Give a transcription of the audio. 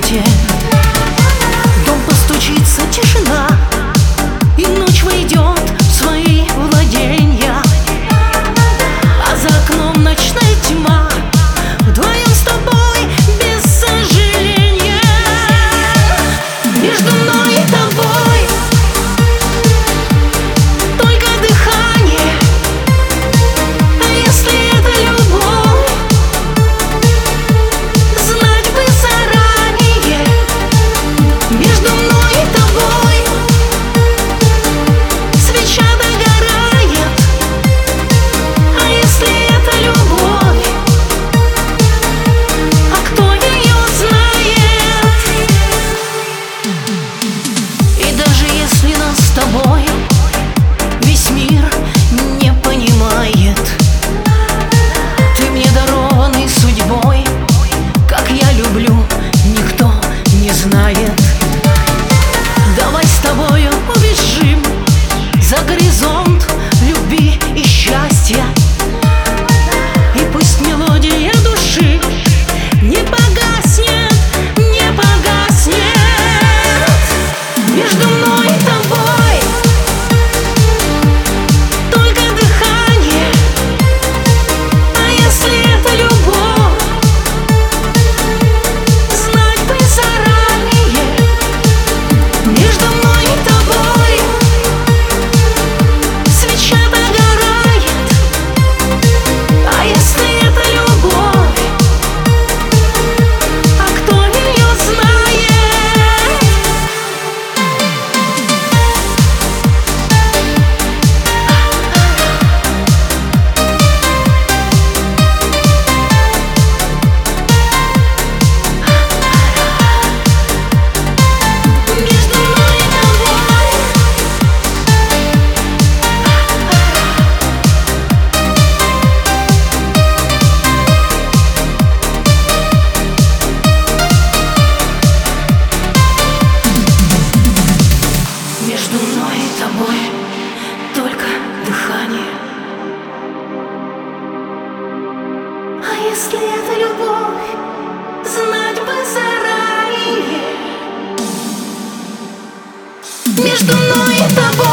свете. Дом постучится, тишина, и ночь войдет в свои владения, а за окном ночная тьма. Вдвоем с тобой без сожаления. Между мной и тобой только дыхание. А если это любовь, знать бы заранее. Между мной и тобой свеча догорает. А если это любовь, а кто ее знает? И даже если нас с тобой весь мир не понимает, ты мне дарованный судьбой, как я люблю, никто не знает. Давай с тобою убежим за горизонт любви и счастья, и пусть мелодия души не погаснет, не погаснет. Между мной и тобой только дыхание. А если это любовь, знать бы заранее. Между мной и тобой свеча догорает. А если это любовь, а кто ее знает? Между мной и тобой между мной и тобой только дыхание. А если это любовь, знать бы заранее. Между мной и тобой